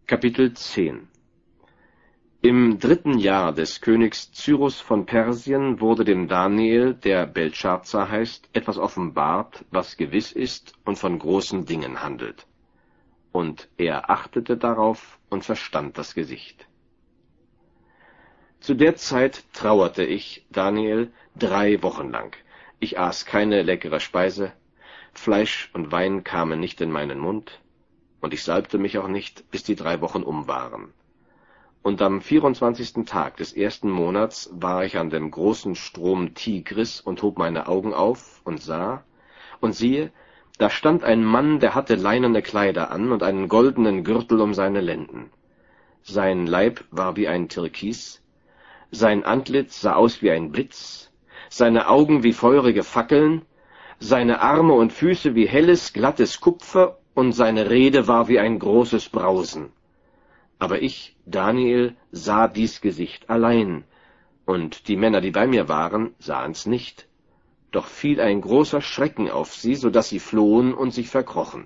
Kapitel 10 Im 3. Jahr des Königs Cyrus von Persien wurde dem Daniel, der Beltschazar heißt, etwas offenbart, was gewiss ist und von großen Dingen handelt. Und er achtete darauf und verstand das Gesicht. Zu der Zeit trauerte ich, Daniel, 3 Wochen lang. Ich aß keine leckere Speise, Fleisch und Wein kamen nicht in meinen Mund, und ich salbte mich auch nicht, bis die 3 Wochen um waren. Und am 24. Tag des 1. Monats war ich an dem großen Strom Tigris und hob meine Augen auf und sah, und siehe, da stand ein Mann, der hatte leinene Kleider an und einen goldenen Gürtel um seine Lenden. Sein Leib war wie ein Türkis, sein Antlitz sah aus wie ein Blitz, seine Augen wie feurige Fackeln, seine Arme und Füße wie helles, glattes Kupfer, und seine Rede war wie ein großes Brausen. Aber ich, Daniel, sah dies Gesicht allein, und die Männer, die bei mir waren, sahen's nicht. Doch fiel ein großer Schrecken auf sie, so dass sie flohen und sich verkrochen.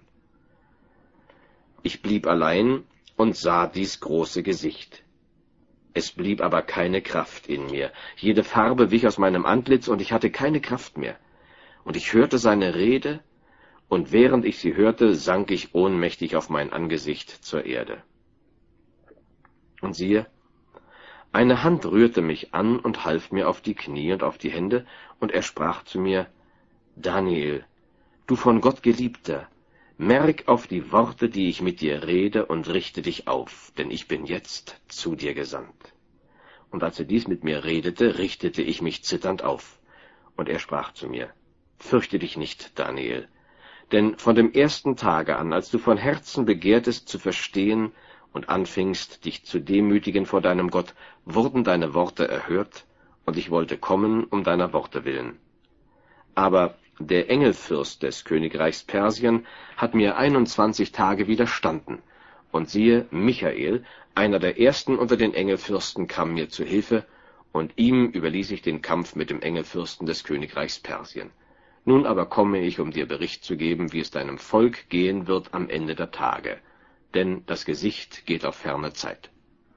Ich blieb allein und sah dies große Gesicht. Es blieb aber keine Kraft in mir. Jede Farbe wich aus meinem Antlitz, und ich hatte keine Kraft mehr. Und ich hörte seine Rede, und während ich sie hörte, sank ich ohnmächtig auf mein Angesicht zur Erde. Und siehe, eine Hand rührte mich an und half mir auf die Knie und auf die Hände, und er sprach zu mir: Daniel, du von Gott Geliebter, merk auf die Worte, die ich mit dir rede, und richte dich auf, denn ich bin jetzt zu dir gesandt. Und als er dies mit mir redete, richtete ich mich zitternd auf. Und er sprach zu mir: Fürchte dich nicht, Daniel, denn von dem ersten Tage an, als du von Herzen begehrtest zu verstehen und anfingst, dich zu demütigen vor deinem Gott, wurden deine Worte erhört, und ich wollte kommen um deiner Worte willen. Aber der Engelfürst des Königreichs Persien hat mir 21 Tage widerstanden, und siehe, Michael, einer der ersten unter den Engelfürsten, kam mir zu Hilfe, und ihm überließ ich den Kampf mit dem Engelfürsten des Königreichs Persien. Nun aber komme ich, um dir Bericht zu geben, wie es deinem Volk gehen wird am Ende der Tage, denn das Gesicht geht auf ferne Zeit.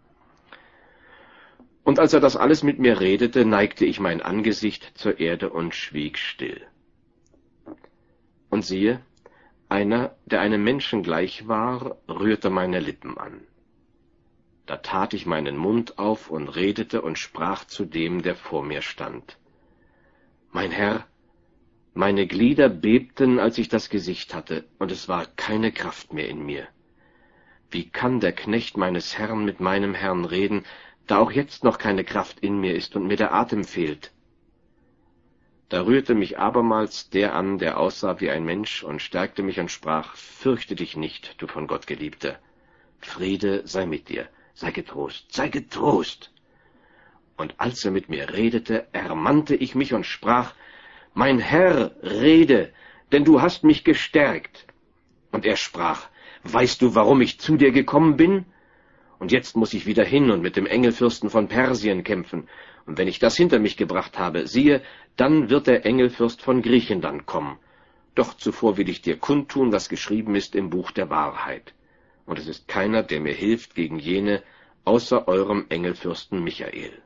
Und als er das alles mit mir redete, neigte ich mein Angesicht zur Erde und schwieg still. Und siehe, einer, der einem Menschen gleich war, rührte meine Lippen an. Da tat ich meinen Mund auf und redete und sprach zu dem, der vor mir stand: Mein Herr, meine Glieder bebten, als ich das Gesicht hatte, und es war keine Kraft mehr in mir. Wie kann der Knecht meines Herrn mit meinem Herrn reden, da auch jetzt noch keine Kraft in mir ist und mir der Atem fehlt? Da rührte mich abermals der an, der aussah wie ein Mensch, und stärkte mich und sprach: Fürchte dich nicht, du von Gott Geliebter. Friede sei mit dir, sei getrost, sei getrost. Und als er mit mir redete, ermannte ich mich und sprach: Mein Herr, rede, denn du hast mich gestärkt. Und er sprach: Weißt du, warum ich zu dir gekommen bin? Und jetzt muss ich wieder hin und mit dem Engelfürsten von Persien kämpfen. Und wenn ich das hinter mich gebracht habe, siehe, dann wird der Engelfürst von Griechenland kommen. Doch zuvor will ich dir kundtun, was geschrieben ist im Buch der Wahrheit. Und es ist keiner, der mir hilft gegen jene, außer eurem Engelfürsten Michael.